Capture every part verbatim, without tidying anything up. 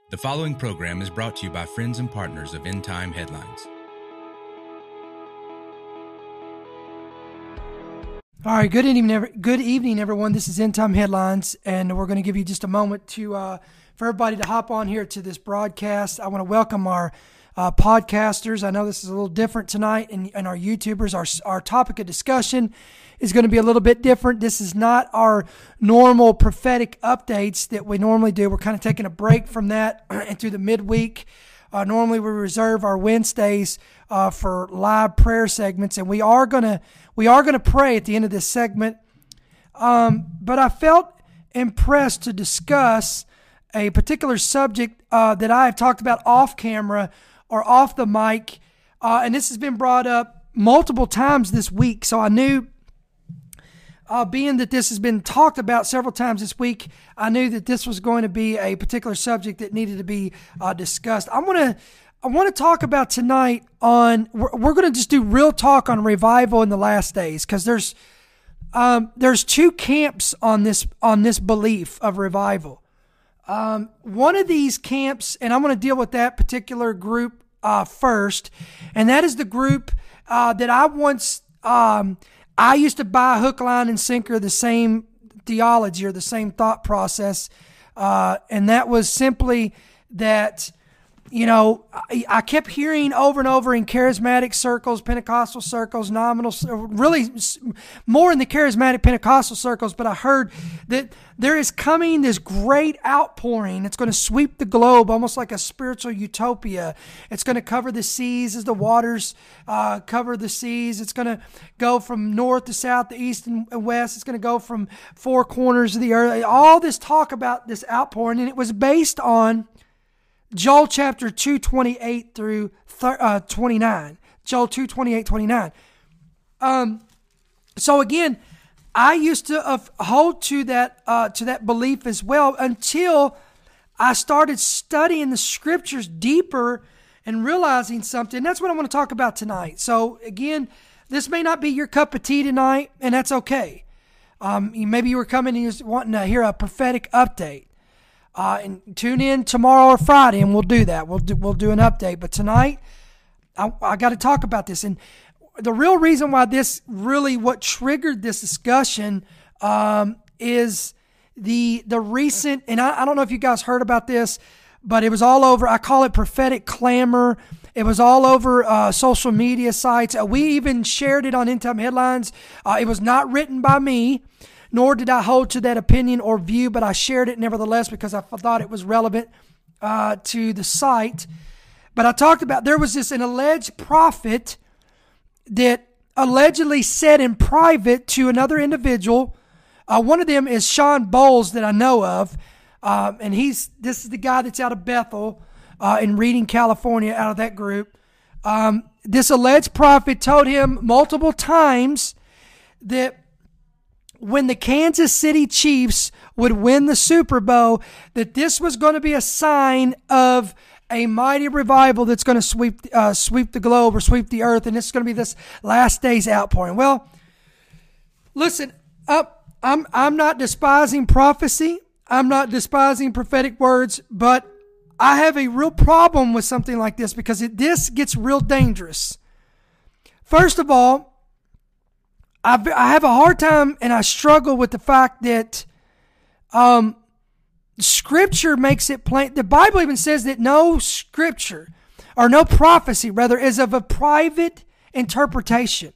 The following program is brought to you by friends and partners of End Time Headlines. All right, good evening, good evening, everyone. This is End Time Headlines, and we're going to give you just a moment to uh, for everybody to hop on here to this broadcast. I want to welcome our uh, podcasters. I know this is a little different tonight, and, and our YouTubers. Our our topic of discussion is going to be a little bit different. This is not our normal prophetic updates that we normally do. We're kind of taking a break from that and through the midweek. Uh, normally we reserve our Wednesdays uh, for live prayer segments, and we are gonna we are gonna pray at the end of this segment. Um, but I felt impressed to discuss a particular subject uh, that I have talked about off camera or off the mic, uh, and this has been brought up multiple times this week. So I knew. Uh, being that this has been talked about several times this week, I knew that this was going to be a particular subject that needed to be uh, discussed. I'm gonna, I want to talk about tonight on. We're, we're going to just do real talk on revival in the last days, because there's, um, there's two camps on this on this belief of revival. Um, one of these camps, and I'm going to deal with that particular group uh, first, and that is the group uh, that I once. Um, I used to buy hook, line, and sinker the same theology or the same thought process, uh, and that was simply that, you know, I, I kept hearing over and over in charismatic circles, Pentecostal circles, nominal, really more in the charismatic Pentecostal circles, but I heard that there is coming this great outpouring. It's going to sweep the globe, almost like a spiritual utopia. It's going to cover the seas as the waters uh, cover the seas. It's going to go from north to south, to east and west. It's going to go from four corners of the earth. All this talk about this outpouring, and it was based on Joel chapter two, twenty-eight through twenty-nine. Joel two, twenty-eight, twenty-nine. Um, so again, I used to uh, hold to that uh, to that belief as well until I started studying the scriptures deeper and realizing something. That's what I want to talk about tonight. So again, this may not be your cup of tea tonight, and that's okay. Um, maybe you were coming and you were wanting to hear a prophetic update. Uh, and tune in tomorrow or Friday, and we'll do that. We'll do, we'll do an update. But tonight, I, I got to talk about this. And the real reason why this really, what triggered this discussion um, is the the recent, and I, I don't know if you guys heard about this, but it was all over. I call it prophetic clamor. It was all over uh, social media sites. Uh, we even shared it on End Time Headlines. Uh, it was not written by me, nor did I hold to that opinion or view, but I shared it nevertheless because I thought it was relevant uh, to the site. But I talked about, there was this an alleged prophet that allegedly said in private to another individual. Uh, one of them is Sean Bowles that I know of, uh, and he's this is the guy that's out of Bethel uh, in Reading, California, out of that group. Um, this alleged prophet told him multiple times that when the Kansas City Chiefs would win the Super Bowl, that this was going to be a sign of a mighty revival that's going to sweep uh, sweep the globe or sweep the earth, and it's going to be this last days outpouring. Well, listen, up. I'm I'm not despising prophecy. I'm not despising prophetic words, but I have a real problem with something like this because it, this gets real dangerous. First of all, I've, I have a hard time and I struggle with the fact that um, Scripture makes it plain. The Bible even says that no Scripture, or no prophecy, rather, is of a private interpretation.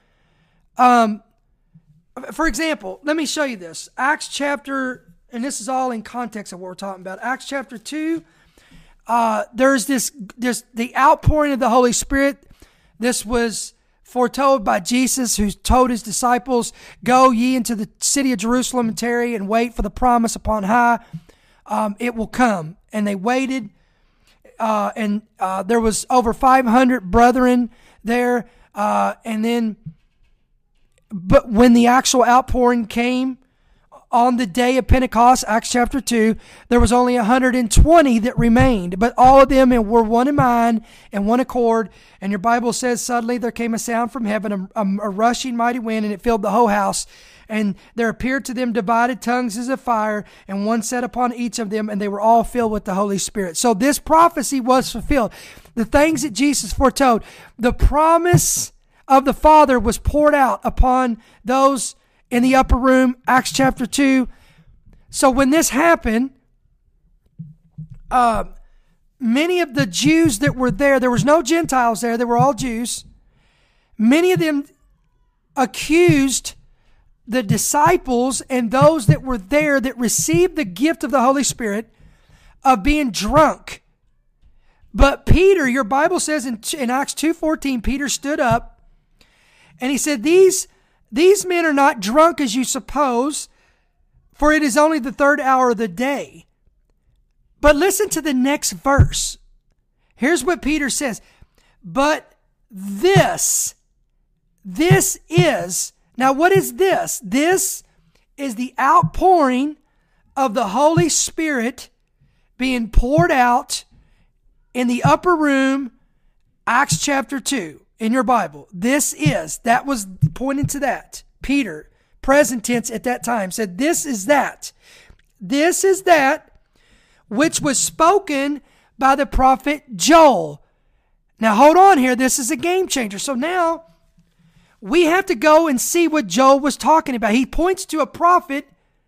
Um, for example, let me show you this. Acts chapter, and this is all in context of what we're talking about. Acts chapter two, uh, there's this, this, the outpouring of the Holy Spirit. This was foretold by Jesus, who told his disciples, "Go ye into the city of Jerusalem and tarry and wait for the promise upon high. Um, it will come." And they waited, uh, and uh, there was over five hundred brethren there. Uh, and then, but when the actual outpouring came on the day of Pentecost, Acts chapter two, there was only one hundred twenty that remained, but all of them were one in mind and one accord. And your Bible says, suddenly there came a sound from heaven, a, a rushing mighty wind, and it filled the whole house. And there appeared to them divided tongues as of fire, and one sat upon each of them, and they were all filled with the Holy Spirit. So this prophecy was fulfilled. The things that Jesus foretold, the promise of the Father was poured out upon those in the upper room, Acts chapter two. So when this happened, uh, many of the Jews that were there, there was no Gentiles there, they were all Jews. Many of them accused the disciples and those that were there that received the gift of the Holy Spirit of being drunk. But Peter, your Bible says in, in Acts two fourteen, Peter stood up and he said, These These men are not drunk as you suppose, for it is only the third hour of the day. But listen to the next verse. Here's what Peter says. But this, this is, now what is this? This is the outpouring of the Holy Spirit being poured out in the upper room, Acts chapter two. In your Bible, this is, that was pointing to that. Peter, present tense at that time, said, this is that. This is that which was spoken by the prophet Joel. Now hold on here. This is a game changer. So now we have to go and see what Joel was talking about. He points to a prophet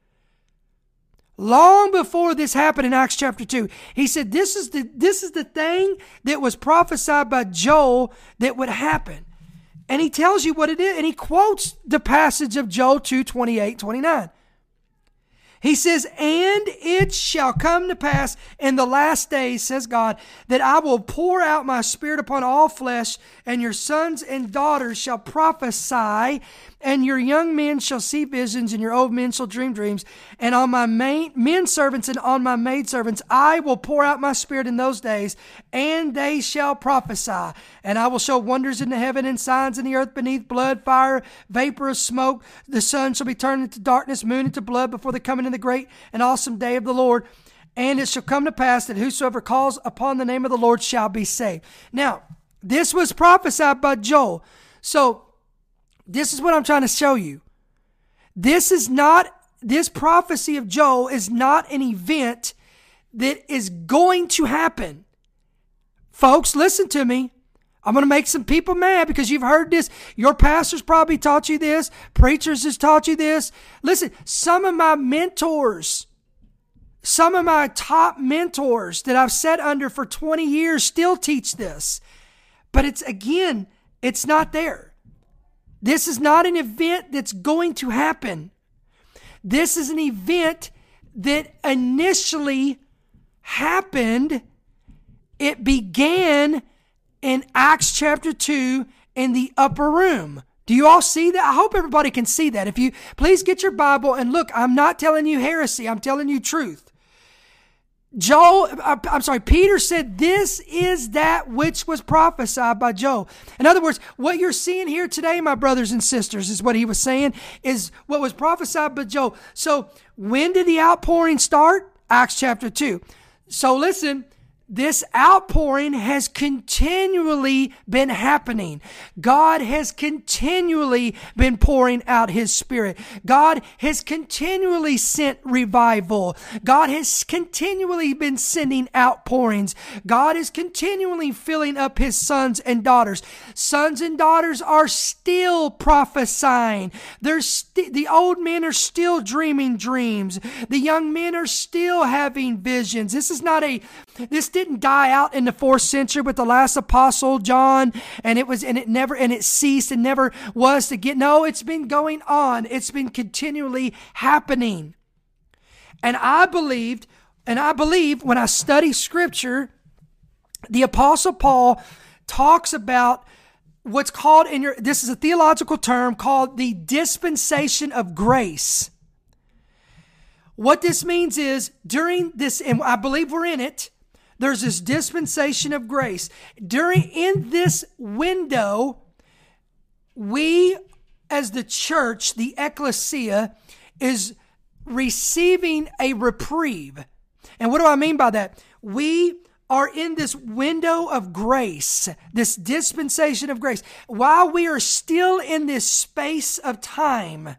long before this happened in Acts chapter two. He said, this is the this is the thing that was prophesied by Joel that would happen. And he tells you what it is. And he quotes the passage of Joel two, twenty-eight, twenty-nine. He says, and it shall come to pass in the last days, says God, that I will pour out my spirit upon all flesh, and your sons and daughters shall prophesy, and your young men shall see visions, and your old men shall dream dreams. And on my main, men servants and on my maidservants I will pour out my spirit in those days, and they shall prophesy. And I will show wonders in the heaven and signs in the earth beneath, blood, fire, vapor of smoke. The sun shall be turned into darkness, moon into blood, before the coming of the great and awesome day of the Lord. And it shall come to pass that whosoever calls upon the name of the Lord shall be saved. Now, this was prophesied by Joel. So, this is what I'm trying to show you. This is not, this prophecy of Joel is not an event that is going to happen. Folks, listen to me. I'm going to make some people mad because you've heard this. Your pastors probably taught you this. Preachers has taught you this. Listen, some of my mentors, some of my top mentors that I've sat under for twenty years still teach this. But it's, again, it's not there. This is not an event that's going to happen. This is an event that initially happened. It began in Acts chapter two in the upper room. Do you all see that? I hope everybody can see that. If you please get your Bible and look, I'm not telling you heresy. I'm telling you truth. Joel, I'm sorry, Peter said, this is that which was prophesied by Joel. In other words, what you're seeing here today, my brothers and sisters, is what he was saying, is what was prophesied by Joel. So when did the outpouring start? Acts chapter two. So listen, this outpouring has continually been happening. God has continually been pouring out His Spirit. God has continually sent revival. God has continually been sending outpourings. God is continually filling up His sons and daughters. Sons and daughters are still prophesying. They're st- the old men are still dreaming dreams. The young men are still having visions. This is not a, this didn't die out in the fourth century with the last apostle John, and it was and it never and it ceased and never was to get. No, it's been going on. It's been continually happening. And I believed, and I believe when I study Scripture, the Apostle Paul talks about what's called in your, this is a theological term called the dispensation of grace. What this means is during this, and I believe we're in it, there's this dispensation of grace. During, in this window, we as the church, the ecclesia, is receiving a reprieve. And what do I mean by that? We are in this window of grace, this dispensation of grace. While we are still in this space of time,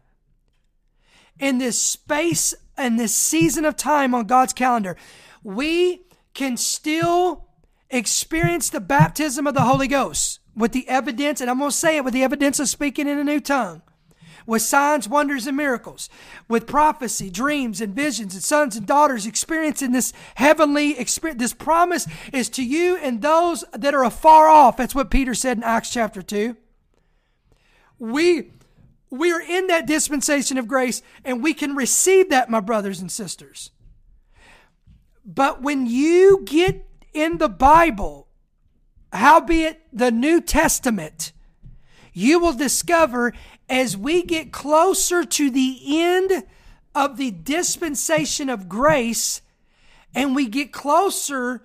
in this space and this season of time on God's calendar, we can still experience the baptism of the Holy Ghost with the evidence, and I'm going to say it, with the evidence of speaking in a new tongue, with signs, wonders, and miracles, with prophecy, dreams, and visions, and sons and daughters experiencing this heavenly experience. This promise is to you and those that are afar off. That's what Peter said in Acts chapter two. We, we are in that dispensation of grace, and we can receive that, my brothers and sisters. But when you get in the Bible, howbeit the New Testament, you will discover as we get closer to the end of the dispensation of grace and we get closer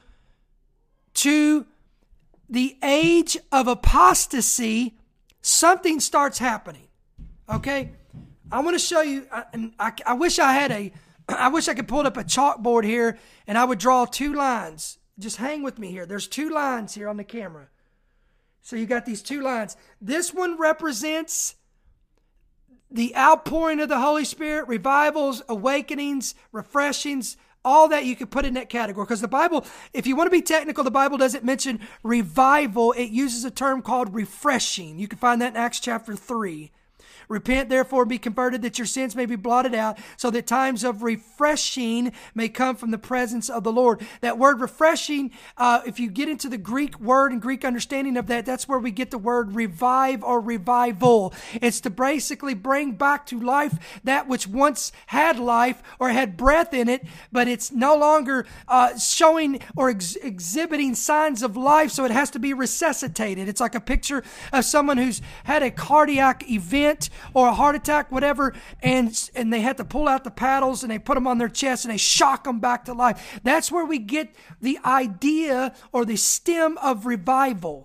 to the age of apostasy, something starts happening. Okay? I want to show you, I, I, I wish I had a, I wish I could pull up a chalkboard here and I would draw two lines. Just hang with me here. There's two lines here on the camera. So you got these two lines. This one represents the outpouring of the Holy Spirit, revivals, awakenings, refreshings, all that you could put in that category. Because the Bible, if you want to be technical, the Bible doesn't mention revival. It uses a term called refreshing. You can find that in Acts chapter three. Repent, therefore, be converted, that your sins may be blotted out, so that times of refreshing may come from the presence of the Lord. That word refreshing, uh, if you get into the Greek word and Greek understanding of that, that's where we get the word revive or revival. It's to basically bring back to life that which once had life or had breath in it, but it's no longer uh, showing or ex- exhibiting signs of life, so it has to be resuscitated. It's like a picture of someone who's had a cardiac event or a heart attack, whatever, and and they had to pull out the paddles and they put them on their chest and they shock them back to life. That's where we get the idea or the stem of revival.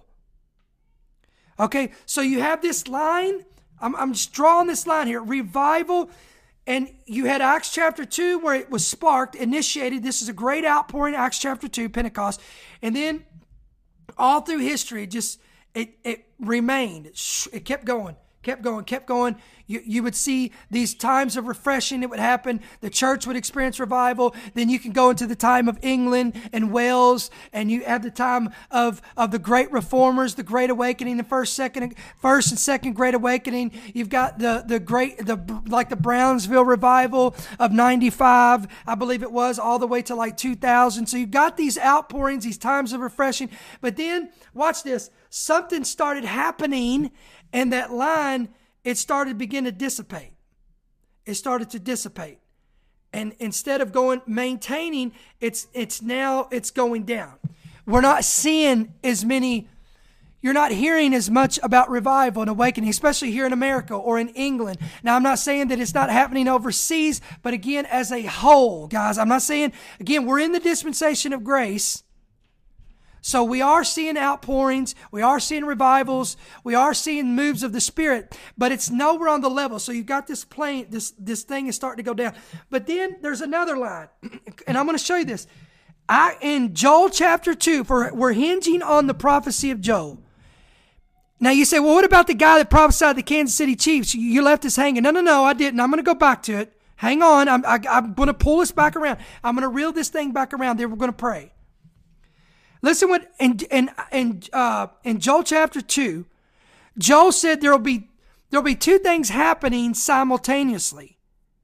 Okay, so you have this line. I'm, I'm just drawing this line here. Revival, and you had Acts chapter two where it was sparked, initiated. This is a great outpouring, Acts chapter two, Pentecost. And then all through history, it just, it, it remained. It kept going. Kept going, kept going. You, you would see these times of refreshing that would happen. The church would experience revival. Then you can go into the time of England and Wales, and you have the time of, of the great reformers, the Great Awakening, the first, second, first and second Great Awakening. You've got the the great the like the Brownsville revival of ninety-five, I believe it was, all the way to like two thousand. So you've got these outpourings, these times of refreshing. But then watch this. Something started happening. And that line, it started to begin to dissipate. It started to dissipate. And instead of going, maintaining, it's it's now, it's going down. We're not seeing as many, you're not hearing as much about revival and awakening, especially here in America or in England. Now, I'm not saying that it's not happening overseas, but again, as a whole, guys, I'm not saying, again, we're in the dispensation of grace. So we are seeing outpourings, we are seeing revivals, we are seeing moves of the Spirit, but it's nowhere on the level. So you've got this plane, this this thing is starting to go down. But then there's another line, and I'm going to show you this. I in Joel chapter two, for we're hinging on the prophecy of Joel. Now you say, well, what about the guy that prophesied the Kansas City Chiefs? You left us hanging. No, no, no, I didn't. I'm going to go back to it. Hang on. I'm I, I'm going to pull this back around. I'm going to reel this thing back around. Then we're going to pray. Listen what in in in uh, in Joel chapter two, Joel said there will be there will be two things happening simultaneously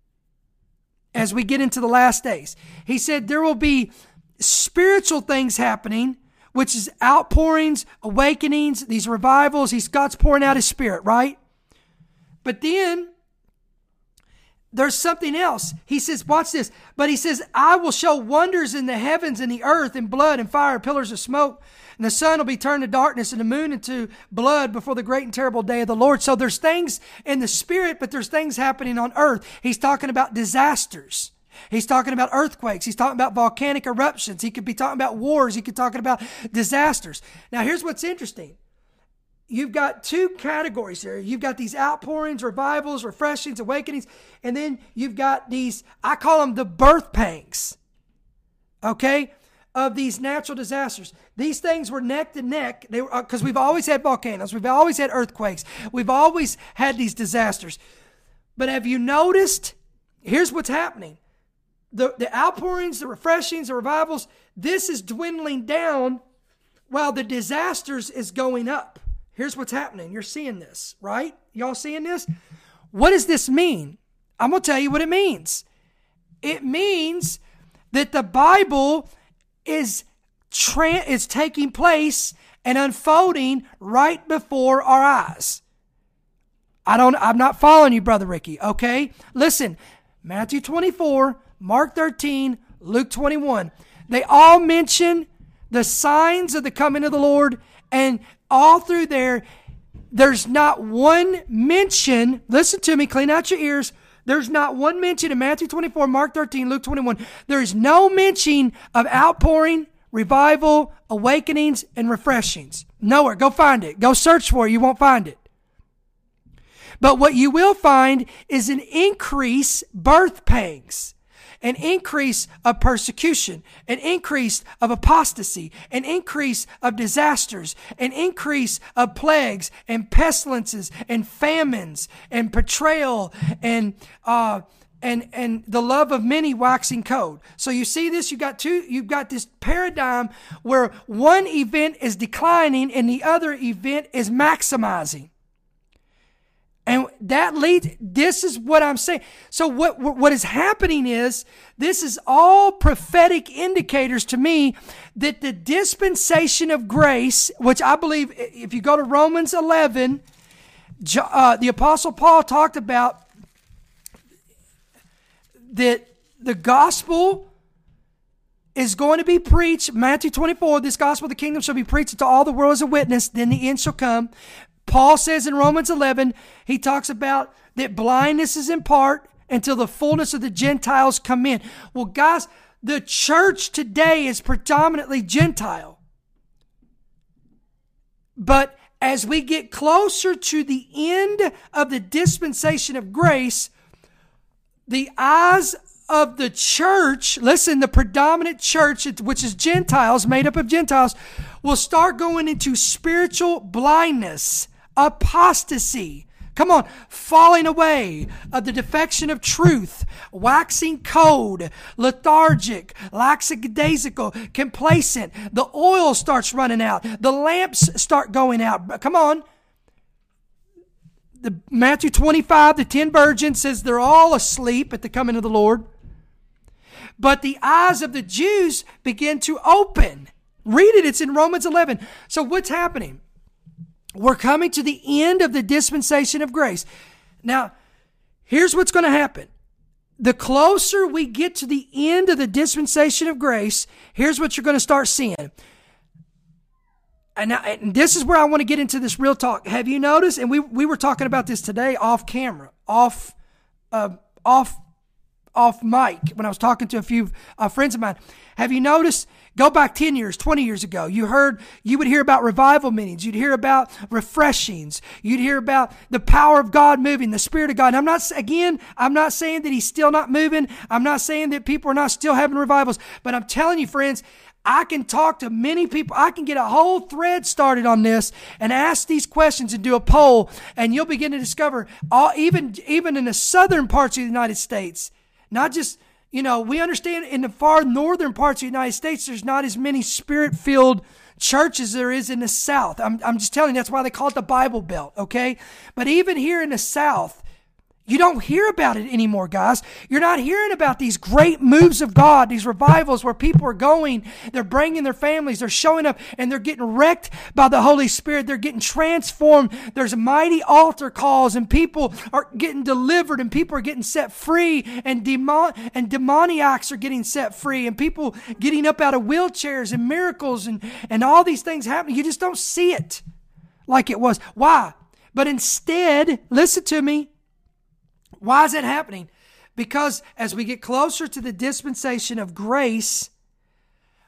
as we get into the last days. He said there will be spiritual things happening, which is outpourings, awakenings, these revivals. He's God's pouring out His Spirit, right? But then there's something else. He says, watch this. But he says, I will show wonders in the heavens and the earth and blood and fire and pillars of smoke. And the sun will be turned to darkness and the moon into blood before the great and terrible day of the Lord. So there's things in the spirit, but there's things happening on earth. He's talking about disasters. He's talking about earthquakes. He's talking about volcanic eruptions. He could be talking about wars. He could be talking about disasters. Now, here's what's interesting. you've got two categories here. You've got these outpourings, revivals, refreshings, awakenings, and then you've got these, I call them the birth pangs, okay, of these natural disasters. These things were neck to neck. They were, because we've always had volcanoes, we've always had earthquakes, we've always had these disasters. But have you noticed, here's what's happening. The, the outpourings, the refreshings, the revivals, this is dwindling down while the disasters is going up. Here's what's happening. You're seeing this, right? Y'all seeing this? What does this mean? I'm going to tell you what it means. It means that the Bible is tra- is taking place and unfolding right before our eyes. I don't, I'm not following you, Brother Ricky, okay? Listen, Matthew twenty-four, Mark thirteen, Luke twenty-one. They all mention the signs of the coming of the Lord, and all through there, there's not one mention, listen to me, clean out your ears, there's not one mention in Matthew twenty-four, Mark thirteen, Luke twenty-one. There is no mention of outpouring, revival, awakenings, and refreshings. Nowhere. Go find it. Go search for it. You won't find it. But what you will find is an increase birth pangs, an increase of persecution, an increase of apostasy, an increase of disasters, an increase of plagues and pestilences and famines and betrayal and uh, and and the love of many waxing cold. So you see this, you got two, you've got this paradigm where one event is declining and the other event is maximizing. And that leads, this is what I'm saying. So what, what is happening is, this is all prophetic indicators to me that the dispensation of grace, which I believe if you go to Romans eleven, uh, the Apostle Paul talked about that the gospel is going to be preached. Matthew twenty-four, this gospel of the kingdom shall be preached to all the world as a witness, then the end shall come. Paul says in Romans eleven, he talks about that blindness is in part until the fullness of the Gentiles come in. Well, guys, the church today is predominantly Gentile. But as we get closer to the end of the dispensation of grace, the eyes of the church, listen, the predominant church, which is Gentiles, made up of Gentiles, will start going into spiritual blindness, apostasy. Come on, falling away of the defection of truth, waxing cold, lethargic, lackadaisical, complacent. The oil starts running out. The lamps start going out. Come on. The Matthew twenty-five, the ten virgins says they're all asleep at the coming of the Lord. But the eyes of the Jews begin to open. Read it. It's in Romans eleven. So what's happening? We're coming to the end of the dispensation of grace. Now, here's what's going to happen. The closer we get to the end of the dispensation of grace, here's what you're going to start seeing. And, now, and this is where I want to get into this real talk. Have you noticed? And we we were talking about this today off camera, off, uh, off, off mic when I was talking to a few uh, friends of mine. Have you noticed? Go back ten years, twenty years ago. You heard, you would hear about revival meetings. You'd hear about refreshings. You'd hear about the power of God moving, the Spirit of God. And I'm not, again, I'm not saying that He's still not moving. I'm not saying that people are not still having revivals. But I'm telling you, friends, I can talk to many people. I can get a whole thread started on this and ask these questions and do a poll. And you'll begin to discover, all, even, even in the southern parts of the United States, not just, you know, we understand in the far northern parts of the United States, there's not as many spirit-filled churches as there is in the South. I'm, I'm just telling you, that's why they call it the Bible Belt, okay? But even here in the South, you don't hear about it anymore, guys. You're not hearing about these great moves of God, these revivals where people are going, they're bringing their families, they're showing up, and they're getting wrecked by the Holy Spirit. They're getting transformed. There's mighty altar calls, and people are getting delivered, and people are getting set free, and demon and demoniacs are getting set free, and people getting up out of wheelchairs, and miracles, and, and all these things happening. You just don't see it like it was. Why? But instead, listen to me, why is that happening? Because as we get closer to the dispensation of grace,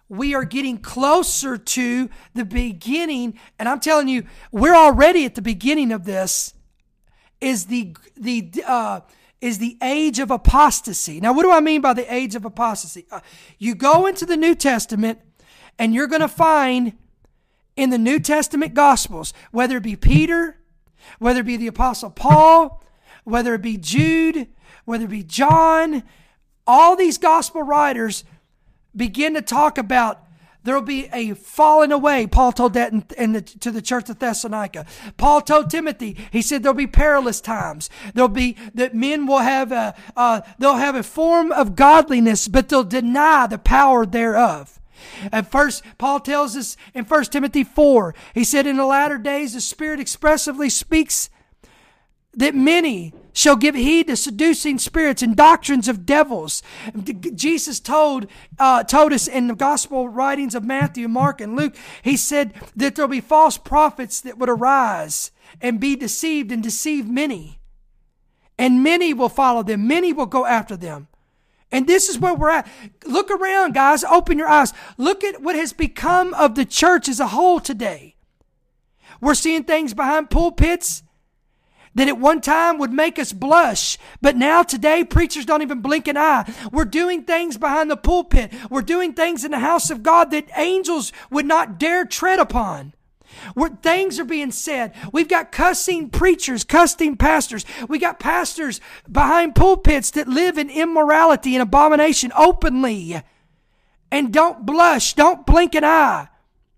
we are getting closer to the beginning, and I'm telling you, we're already at the beginning of this, is the the uh, is the age of apostasy. Now, what do I mean by the age of apostasy? Uh, you go into the New Testament, and you're going to find in the New Testament Gospels, whether it be Peter, whether it be the Apostle Paul, whether it be Jude, whether it be John, all these gospel writers begin to talk about there will be a falling away. Paul told that in, in the, to the church of Thessalonica. Paul told Timothy, he said there'll be perilous times. There'll be that men will have a uh, they'll have a form of godliness, but they'll deny the power thereof. At first, Paul tells us in First Timothy four, he said, in the latter days the Spirit expressively speaks that many shall give heed to seducing spirits and doctrines of devils. Jesus told uh, told us in the gospel writings of Matthew, Mark, and Luke, he said that there'll be false prophets that would arise and be deceived and deceive many. And many will follow them. Many will go after them. And this is where we're at. Look around, guys. Open your eyes. Look at what has become of the church as a whole today. We're seeing things behind pulpits that at one time would make us blush. But now today, preachers don't even blink an eye. We're doing things behind the pulpit. We're doing things in the house of God that angels would not dare tread upon. Where things are being said. We've got cussing preachers, cussing pastors. We got pastors behind pulpits that live in immorality and abomination openly. And don't blush, don't blink an eye.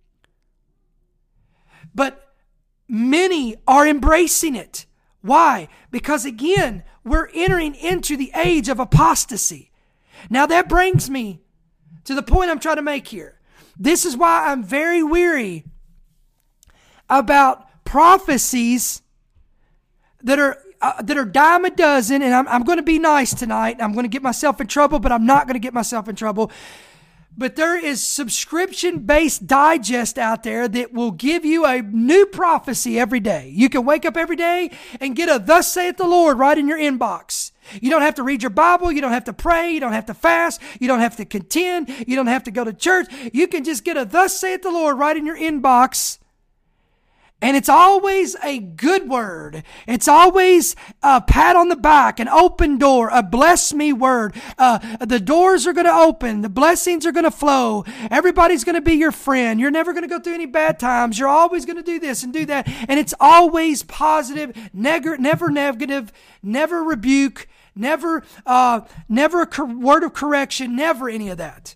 But many are embracing it. Why? Because again, we're entering into the age of apostasy. Now that brings me to the point I'm trying to make here. This is why I'm very weary about prophecies that are uh, that are dime a dozen, and I'm, I'm going to be nice tonight. I'm going to get myself in trouble, but I'm not going to get myself in trouble. But there is subscription-based digest out there that will give you a new prophecy every day. You can wake up every day and get a thus saith the Lord right in your inbox. You don't have to read your Bible. You don't have to pray. You don't have to fast. You don't have to contend. You don't have to go to church. You can just get a thus saith the Lord right in your inbox. And it's always a good word. It's always a pat on the back, an open door, a bless me word. Uh, the doors are going to open. The blessings are going to flow. Everybody's going to be your friend. You're never going to go through any bad times. You're always going to do this and do that. And it's always positive, never, never negative, never rebuke, never, uh, never a cor- word of correction, never any of that.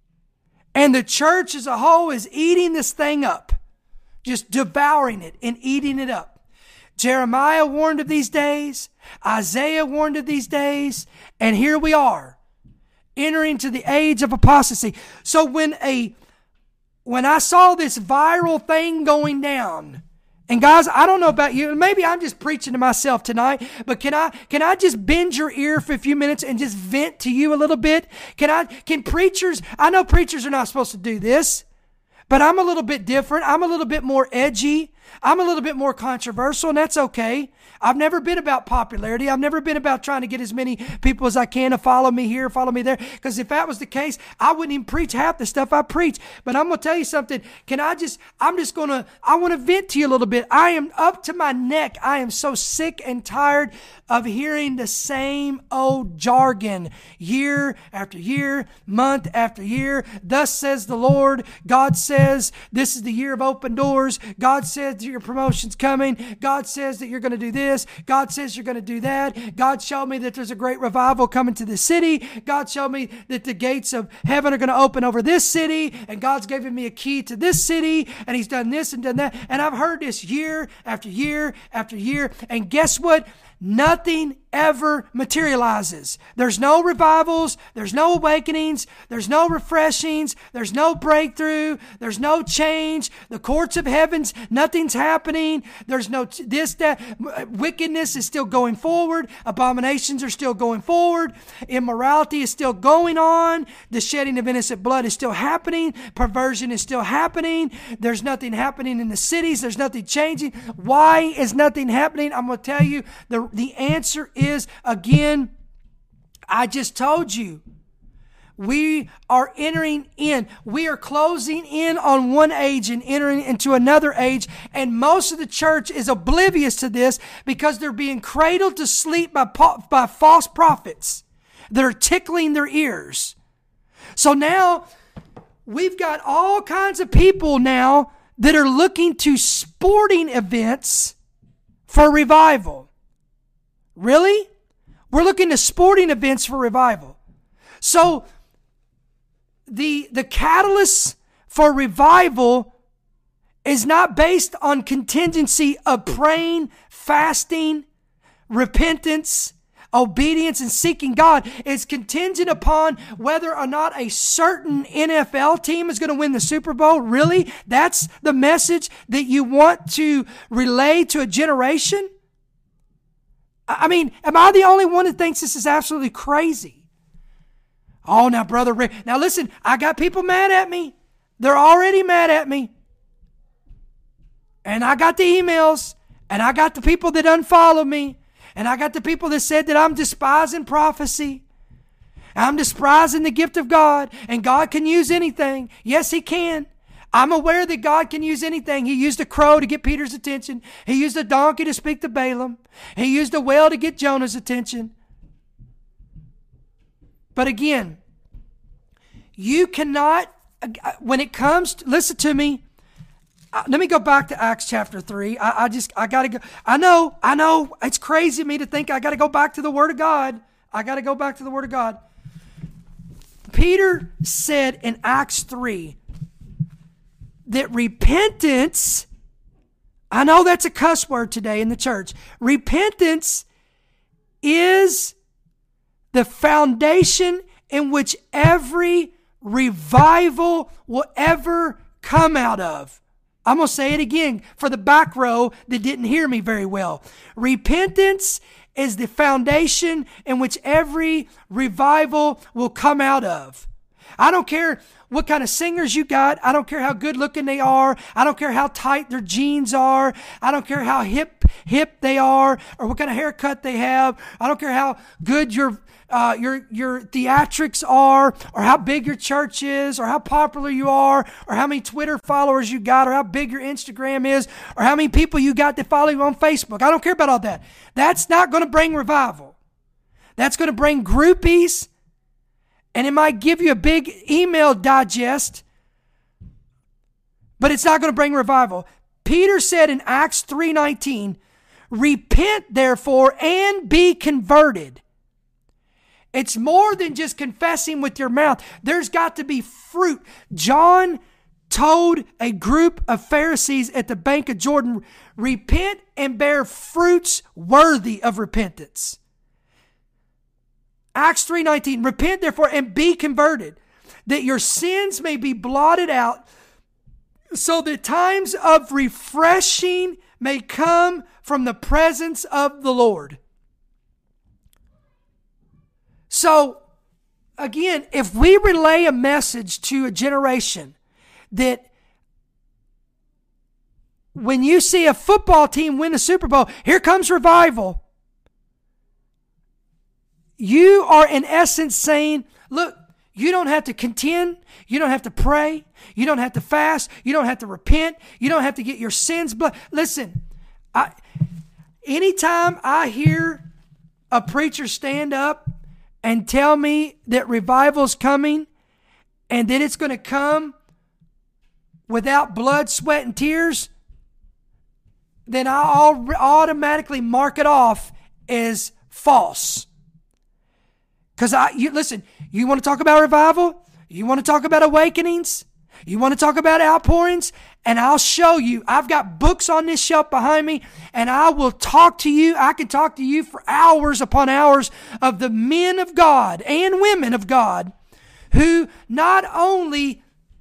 And the church as a whole is eating this thing up. Just devouring it and eating it up. Jeremiah warned of these days. Isaiah warned of these days. And here we are, entering to the age of apostasy. So when a, when I saw this viral thing going down, and guys, I don't know about you, maybe I'm just preaching to myself tonight, but can I, can I just bend your ear for a few minutes and just vent to you a little bit? Can I, can preachers, I know preachers are not supposed to do this, but I'm a little bit different. I'm a little bit more edgy. I'm a little bit more controversial, and that's okay. I've never been about popularity. I've never been about trying to get as many people as I can to follow me here, follow me there. Because if that was the case, I wouldn't even preach half the stuff I preach. But I'm going to tell you something. Can I just, I'm just going to, I want to vent to you a little bit. I am up to my neck. I am so sick and tired of hearing the same old jargon year after year, month after year. Thus says the Lord. God says this is the year of open doors. God says your promotion's coming. God says that you're going to do this. God says you're going to do that. God showed me that there's a great revival coming to the city. God showed me that the gates of heaven are going to open over this city. And God's given me a key to this city. And he's done this and done that. And I've heard this year after year after year. And guess what? Nothing ever materializes. There's no revivals. There's no awakenings. There's no refreshings. There's no breakthrough. There's no change. The courts of heavens, nothing's happening. There's no t- this, that. Wickedness is still going forward. Abominations are still going forward. Immorality is still going on. The shedding of innocent blood is still happening. Perversion is still happening. There's nothing happening in the cities. There's nothing changing. Why is nothing happening? I'm going to tell you the The answer is, again, I just told you. We are entering in. We are closing in on one age and entering into another age. And most of the church is oblivious to this because they're being cradled to sleep by, by false prophets that are tickling their ears. So now we've got all kinds of people now that are looking to sporting events for revival. Really? We're looking to sporting events for revival. So The, the catalyst for revival is not based on contingency of praying, fasting, repentance, obedience, and seeking God. It's contingent upon whether or not a certain N F L team is going to win the Super Bowl. Really? That's the message that you want to relay to a generation? I mean, am I the only one that thinks this is absolutely crazy? Oh, now, Brother Rick. Now, listen, I got people mad at me. They're already mad at me. And I got the emails. And I got the people that unfollow me. And I got the people that said that I'm despising prophecy. I'm despising the gift of God. And God can use anything. Yes, He can. I'm aware that God can use anything. He used a crow to get Peter's attention. He used a donkey to speak to Balaam. He used a whale to get Jonah's attention. But again, you cannot, when it comes to, listen to me, uh, let me go back to Acts chapter three. I, I just, I got to go. I know, I know, it's crazy of me to think I got to go back to the Word of God. I got to go back to the Word of God. Peter said in Acts three that repentance, I know that's a cuss word today in the church. Repentance is the foundation in which every revival will ever come out of. I'm going to say it again for the back row that didn't hear me very well. Repentance is the foundation in which every revival will come out of. I don't care what kind of singers you got. I don't care how good looking they are. I don't care how tight their jeans are. I don't care how hip hip they are or what kind of haircut they have. I don't care how good your Uh, your your theatrics are, or how big your church is, or how popular you are, or how many Twitter followers you got, or how big your Instagram is, or how many people you got that follow you on Facebook. I don't care about all that. That's not going to bring revival. That's going to bring groupies, and it might give you a big email digest, but it's not going to bring revival. Peter said in Acts three nineteen, "Repent therefore and be converted." It's more than just confessing with your mouth. There's got to be fruit. John told a group of Pharisees at the bank of Jordan, repent and bear fruits worthy of repentance. Acts three nineteen, repent therefore and be converted, that your sins may be blotted out, so that times of refreshing may come from the presence of the Lord. So, again, if we relay a message to a generation that when you see a football team win the Super Bowl, here comes revival, you are in essence saying, look, you don't have to contend, you don't have to pray, you don't have to fast, you don't have to repent, you don't have to get your sins blood. Listen, I, anytime I hear a preacher stand up and tell me that revival's coming and that it's going to come without blood, sweat, and tears, then I'll automatically mark it off as false. Because I, you listen, you want to talk about revival? You want to talk about awakenings? You want to talk about outpourings? And I'll show you. I've got books on this shelf behind me, and I will talk to you. I can talk to you for hours upon hours of the men of God and women of God who not only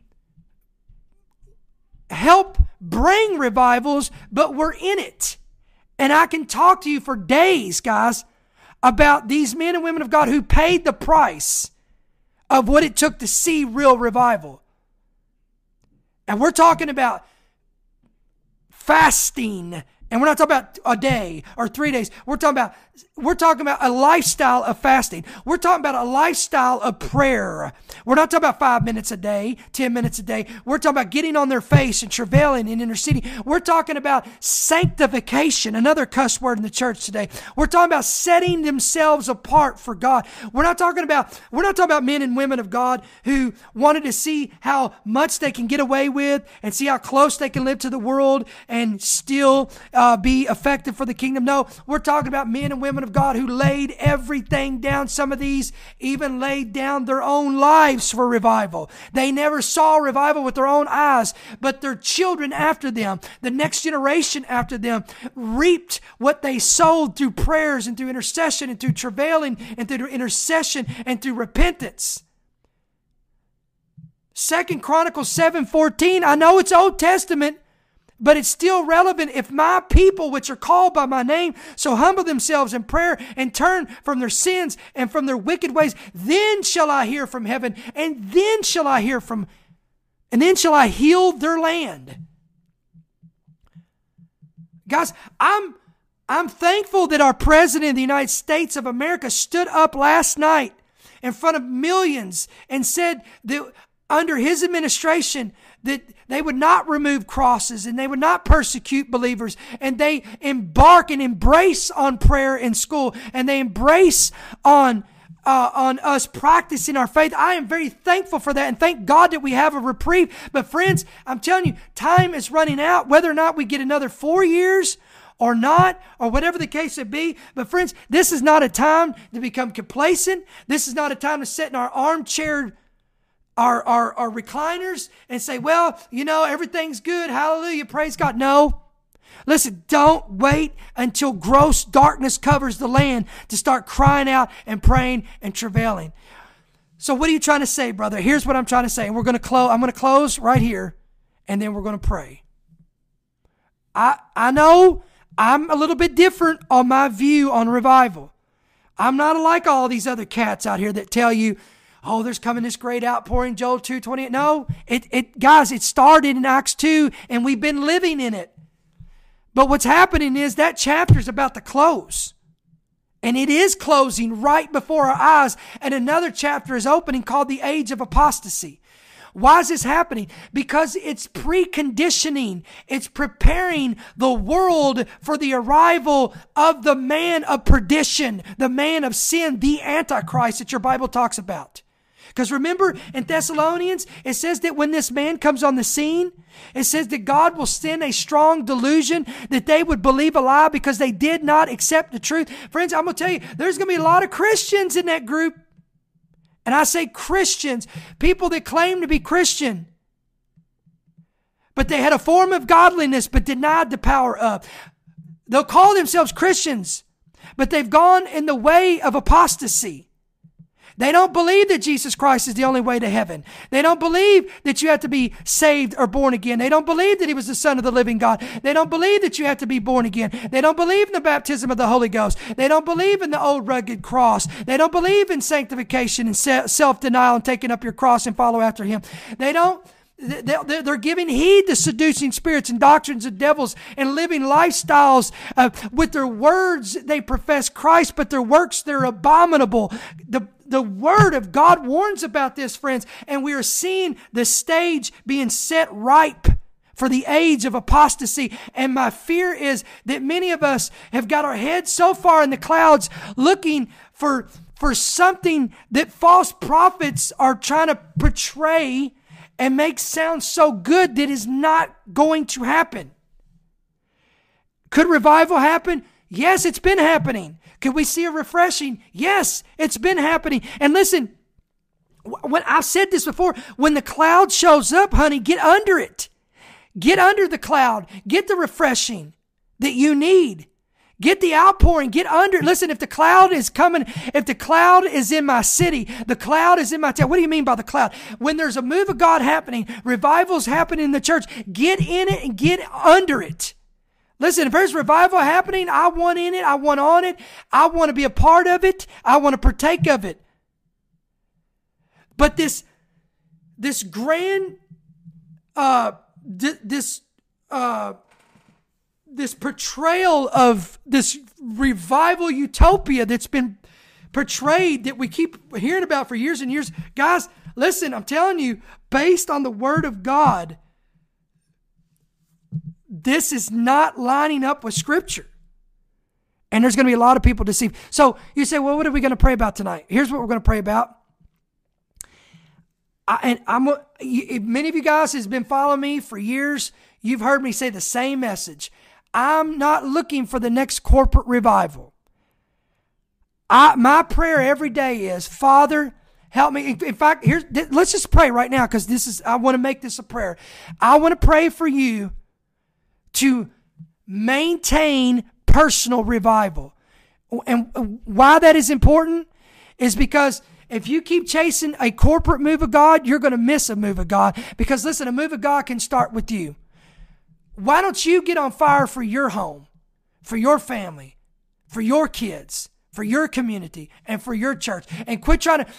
help bring revivals, but were in it. And I can talk to you for days, guys, about these men and women of God who paid the price of what it took to see real revival. And we're talking about fasting And we're not talking about a day or three days. We're talking about, we're talking about a lifestyle of fasting. We're talking about a lifestyle of prayer. We're not talking about five minutes a day, ten minutes a day. We're talking about getting on their face and travailing and interceding. We're talking about sanctification, another cuss word in the church today. We're talking about setting themselves apart for God. We're not talking about, we're not talking about men and women of God who wanted to see how much they can get away with and see how close they can live to the world and still uh, be effective for the kingdom. No, we're talking about men and women of God who laid everything down. Some of these even laid down their own lives for revival. They never saw revival with their own eyes, but their children after them, the next generation after them, reaped what they sowed through prayers and through intercession and through travailing and through intercession and through repentance. Second Chronicles seven fourteen, I know it's Old Testament, but it's still relevant. If my people, which are called by my name, so humble themselves in prayer and turn from their sins and from their wicked ways, then shall I hear from heaven, and then shall I hear from, and then shall I heal their land. Guys, I'm, I'm thankful that our President of the United States of America stood up last night in front of millions and said that under his administration, that they would not remove crosses and they would not persecute believers, and they embark and embrace on prayer in school, and they embrace on uh, on us practicing our faith. I am very thankful for that, and thank God that we have a reprieve. But friends, I'm telling you, time is running out, whether or not we get another four years or not, or whatever the case may be. But friends, this is not a time to become complacent. This is not a time to sit in our armchair Our, our, our recliners and say, well, you know, everything's good. Hallelujah. Praise God. No. Listen, don't wait until gross darkness covers the land to start crying out and praying and travailing. So what are you trying to say, brother? Here's what I'm trying to say. And we're going to close. I'm going to close right here, and then we're going to pray. I, I know I'm a little bit different on my view on revival. I'm not like all these other cats out here that tell you, oh, there's coming this great outpouring, Joel two twenty-eight. No, it, it, guys, it started in Acts two, and we've been living in it. But what's happening is that chapter's about to close. And it is closing right before our eyes. And another chapter is opening called the Age of Apostasy. Why is this happening? Because it's preconditioning. It's preparing the world for the arrival of the man of perdition, the man of sin, the Antichrist that your Bible talks about. Because remember in Thessalonians, it says that when this man comes on the scene, it says that God will send a strong delusion that they would believe a lie because they did not accept the truth. Friends, I'm going to tell you, there's going to be a lot of Christians in that group. And I say Christians, people that claim to be Christian, but they had a form of godliness but denied the power of. They'll call themselves Christians, but they've gone in the way of apostasy. They don't believe that Jesus Christ is the only way to heaven. They don't believe that you have to be saved or born again. They don't believe that he was the Son of the living God. They don't believe that you have to be born again. They don't believe in the baptism of the Holy Ghost. They don't believe in the old rugged cross. They don't believe in sanctification and self-denial and taking up your cross and follow after him. They don't They're giving heed to seducing spirits and doctrines of devils and living lifestyles. Uh, with their words, they profess Christ, but their works, they're abominable. The, the Word of God warns about this, friends, and we are seeing the stage being set ripe for the age of apostasy. And my fear is that many of us have got our heads so far in the clouds looking for, for something that false prophets are trying to portray and make sound so good that is not going to happen. Could revival happen? Yes, it's been happening. Could we see a refreshing? Yes, it's been happening. And listen, when I've said this before, when the cloud shows up, honey, get under it. Get under the cloud. Get the refreshing that you need. Get the outpouring. Get under. Listen, if the cloud is coming, if the cloud is in my city, the cloud is in my town. What do you mean by the cloud? When there's a move of God happening, revivals happening in the church, get in it and get under it. Listen, if there's revival happening, I want in it. I want on it. I want to be a part of it. I want to partake of it. But this, this grand, uh, d- this, uh, this portrayal of this revival utopia that's been portrayed, that we keep hearing about for years and years. Guys, listen, I'm telling you, based on the Word of God, this is not lining up with Scripture. And there's going to be a lot of people deceived. So you say, well, what are we going to pray about tonight? Here's what we're going to pray about. I, and I'm you, many of you guys has been following me for years. You've heard me say the same message. I'm not looking for the next corporate revival. I, my prayer every day is, Father, help me. In fact, here's, let's just pray right now, because this is, I want to make this a prayer. I want to pray for you to maintain personal revival. And why that is important is because if you keep chasing a corporate move of God, you're going to miss a move of God. Because listen, a move of God can start with you. Why don't you get on fire for your home, for your family, for your kids, for your community, and for your church? And quit trying to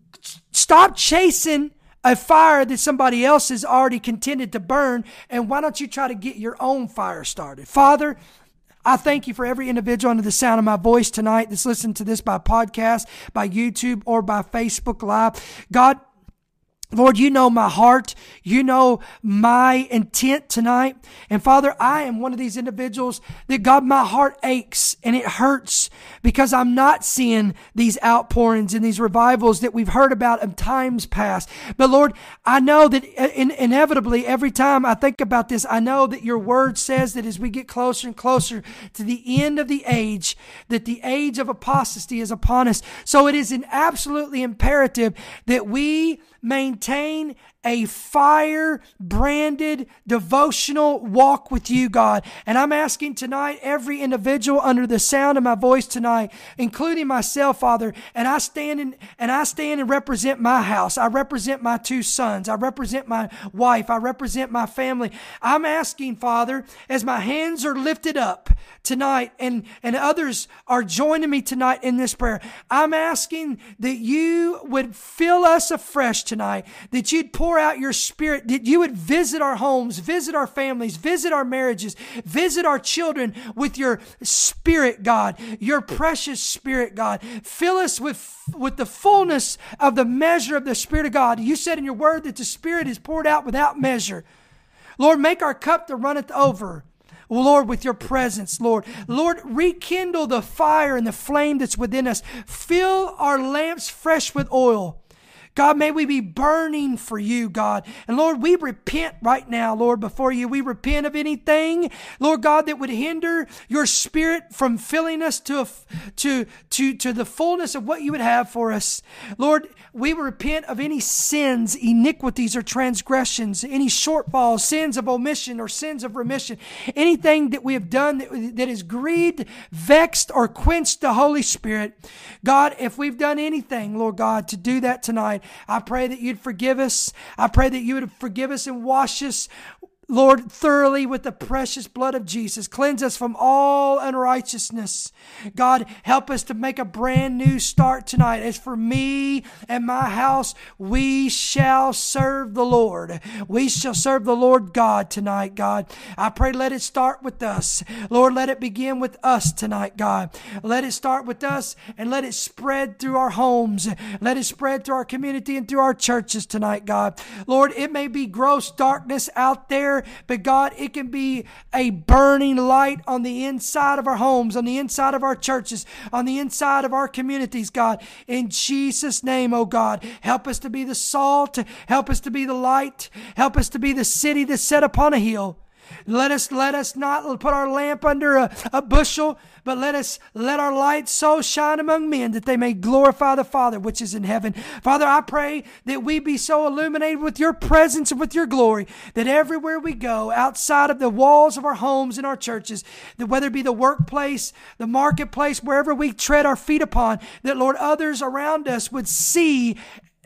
stop chasing a fire that somebody else has already contended to burn. And why don't you try to get your own fire started? Father, I thank you for every individual under the sound of my voice tonight that's listening to this by podcast, by YouTube, or by Facebook Live. God, Lord, you know my heart. You know my intent tonight. And Father, I am one of these individuals that, God, my heart aches and it hurts because I'm not seeing these outpourings and these revivals that we've heard about in times past. But Lord, I know that in, inevitably every time I think about this, I know that your word says that as we get closer and closer to the end of the age, that the age of apostasy is upon us. So it is an absolutely imperative that we maintain a fire-branded devotional walk with you, God. And I'm asking tonight, every individual under the sound of my voice tonight, including myself, Father, and I stand in, and I stand and represent my house. I represent my two sons. I represent my wife. I represent my family. I'm asking, Father, as my hands are lifted up tonight, and, and others are joining me tonight in this prayer, I'm asking that you would fill us afresh tonight, that you'd pour out your Spirit, that you would visit our homes, visit our families, visit our marriages, visit our children with your Spirit, God, your precious Spirit, God. Fill us with, with the fullness of the measure of the Spirit of God. You said in your word that the Spirit is poured out without measure. Lord, make our cup to runneth over. Lord, with your presence, Lord. Lord, rekindle the fire and the flame that's within us. Fill our lamps fresh with oil. God, may we be burning for you, God. And Lord, we repent right now, Lord, before you. We repent of anything, Lord God, that would hinder your Spirit from filling us to, a, to, to, to the fullness of what you would have for us. Lord, we repent of any sins, iniquities, or transgressions, any shortfalls, sins of omission or sins of remission, anything that we have done that, that has grieved, vexed, or quenched the Holy Spirit. God, if we've done anything, Lord God, to do that tonight, I pray that you'd forgive us. I pray that you would forgive us and wash us, Lord, thoroughly with the precious blood of Jesus. Cleanse us from all unrighteousness. God, help us to make a brand new start tonight. As for me and my house, we shall serve the Lord. We shall serve the Lord God tonight, God. I pray let it start with us. Lord, let it begin with us tonight, God. Let it start with us and let it spread through our homes. Let it spread through our community and through our churches tonight, God. Lord, it may be gross darkness out there, but God, it can be a burning light on the inside of our homes, on the inside of our churches, on the inside of our communities, God. In Jesus' name, oh God, help us to be the salt, help us to be the light, help us to be the city that's set upon a hill. Let us let us not put our lamp under a, a bushel, but let us let our light so shine among men that they may glorify the Father which is in heaven. Father, I pray that we be so illuminated with your presence and with your glory that everywhere we go, outside of the walls of our homes and our churches, that whether it be the workplace, the marketplace, wherever we tread our feet upon, that Lord, others around us would see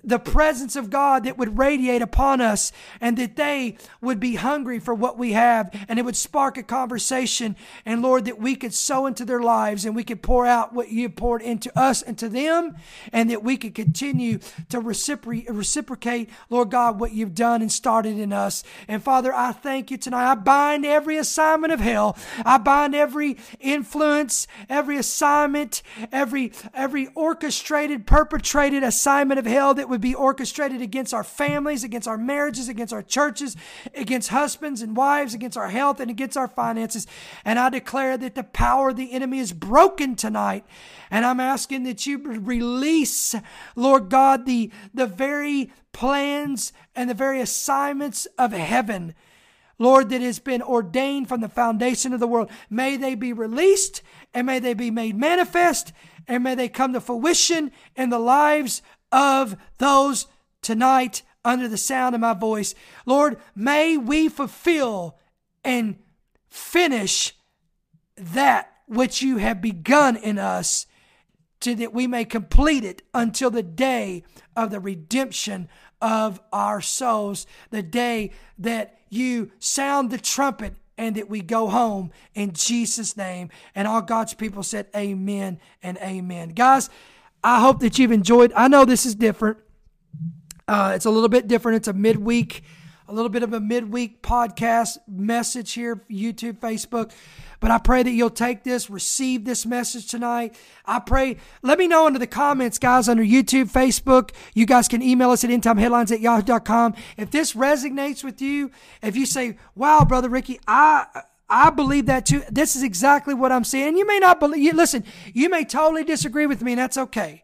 the presence of God that would radiate upon us, and that they would be hungry for what we have, and it would spark a conversation. And Lord, that we could sow into their lives, and we could pour out what you poured into us and to them, and that we could continue to recipro- reciprocate, Lord God, what you've done and started in us. And Father, I thank you tonight. I bind every assignment of hell. I bind every influence, every assignment, every, every orchestrated, perpetrated assignment of hell that would be orchestrated against our families, against our marriages, against our churches, against husbands and wives, against our health and against our finances. And I declare that the power of the enemy is broken tonight. And I'm asking that you release, Lord God, the, the very plans and the very assignments of heaven, Lord, that has been ordained from the foundation of the world. May they be released, and may they be made manifest, and may they come to fruition in the lives of those tonight under the sound of my voice. Lord, may we fulfill and finish that which you have begun in us, so that we may complete it until the day of the redemption of our souls, the day that you sound the trumpet and that we go home in Jesus' name. And all God's people said amen and amen. Guys, I hope that you've enjoyed. I know this is different. Uh, it's a little bit different. It's a midweek, a little bit of a midweek podcast message here, YouTube, Facebook. But I pray that you'll take this, receive this message tonight. I pray, let me know under the comments, guys, under YouTube, Facebook. You guys can email us at endtimeheadlines at yahoo dot com. If this resonates with you, if you say, wow, Brother Ricky, I... I believe that too. This is exactly what I'm saying. You may not believe, you, listen, you may totally disagree with me, and that's okay.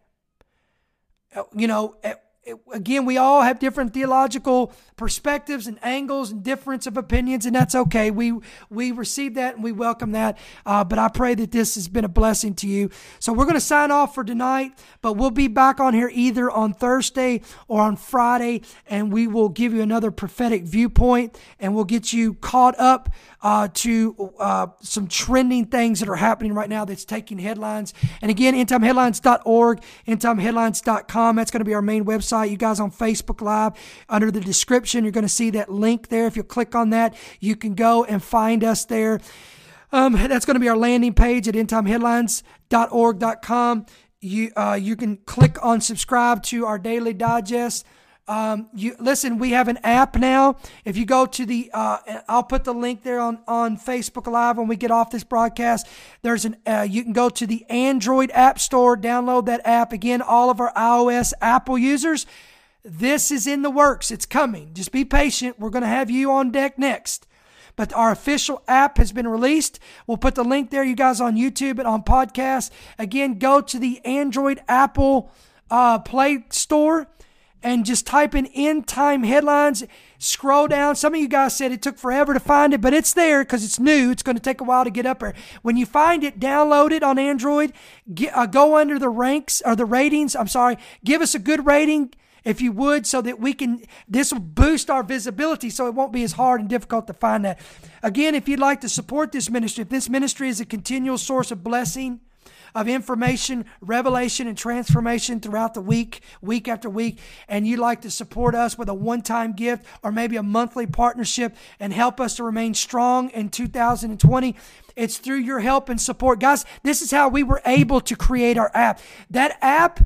You know, again, we all have different theological perspectives and angles and difference of opinions, and that's okay. We we receive that and we welcome that. Uh, but I pray that this has been a blessing to you. So we're going to sign off for tonight, but we'll be back on here either on Thursday or on Friday, and we will give you another prophetic viewpoint, and we'll get you caught up uh, to uh, some trending things that are happening right now that's taking headlines. And again, end time headlines dot org, end time headlines dot com. That's going to be our main website. You guys on Facebook Live, under the description, you're going to see that link there. If you click on that, you can go and find us there. Um, that's going to be our landing page at end time headlines dot org dot com. You uh, you can click on subscribe to our daily digest. Um, you listen, we have an app now. If you go to the, uh, I'll put the link there on, on Facebook Live when we get off this broadcast. There's an, uh, you can go to the Android App Store, download that app. Again, all of our iOS, Apple users, this is in the works. It's coming. Just be patient. We're going to have you on deck next. But our official app has been released. We'll put the link there, you guys, on YouTube and on podcast. Again, go to the Android, Apple, uh, Play Store, and just type in End Time Headlines. Scroll down. Some of you guys said it took forever to find it, but it's there because it's new. It's going to take a while to get up there. When you find it, download it on Android. Get, uh, go under the ranks or the ratings. I'm sorry. Give us a good rating if you would, so that we can, this will boost our visibility so it won't be as hard and difficult to find that. Again, if you'd like to support this ministry, if this ministry is a continual source of blessing, of information, revelation, and transformation throughout the week, week after week, and you'd like to support us with a one-time gift or maybe a monthly partnership and help us to remain strong in two thousand twenty, it's through your help and support. Guys, this is how we were able to create our app. That app,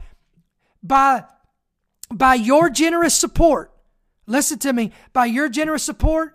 by, by your generous support, listen to me, by your generous support,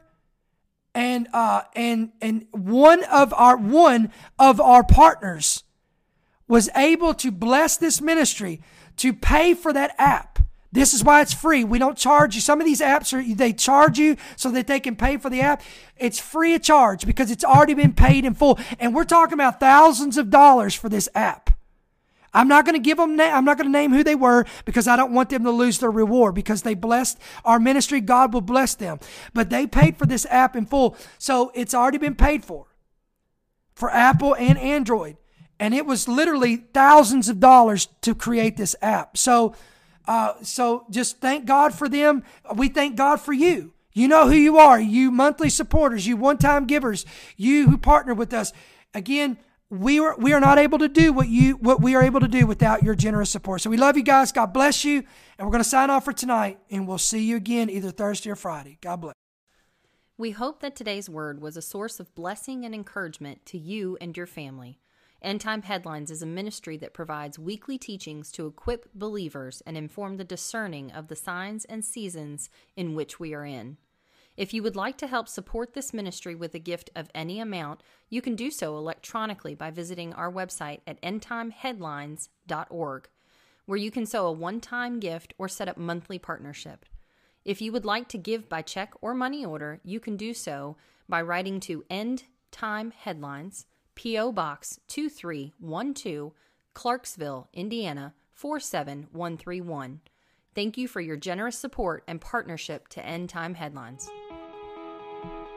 and uh, and and one of our one of our partners was able to bless this ministry to pay for that app. This is why it's free. We don't charge you. Some of these apps, are they charge you so that they can pay for the app. It's free of charge because it's already been paid in full. And we're talking about thousands of dollars for this app. I'm not going to give them, na- I'm not going to name who they were because I don't want them to lose their reward, because they blessed our ministry. God will bless them. But they paid for this app in full. So it's already been paid for, for Apple and Android. And it was literally thousands of dollars to create this app. So, uh, so just thank God for them. We thank God for you. You know who you are. You monthly supporters, you one-time givers, you who partner with us. Again, we are we are not able to do what you what we are able to do without your generous support. So we love you guys. God bless you. And we're going to sign off for tonight, and we'll see you again either Thursday or Friday. God bless. We hope that today's word was a source of blessing and encouragement to you and your family. End Time Headlines is a ministry that provides weekly teachings to equip believers and inform the discerning of the signs and seasons in which we are in. If you would like to help support this ministry with a gift of any amount, you can do so electronically by visiting our website at end time headlines dot org, where you can sow a one-time gift or set up monthly partnership. If you would like to give by check or money order, you can do so by writing to End Time Headlines, P O Box two three one two, Clarksville, Indiana four seven one three one. Thank you for your generous support and partnership to End Time Headlines.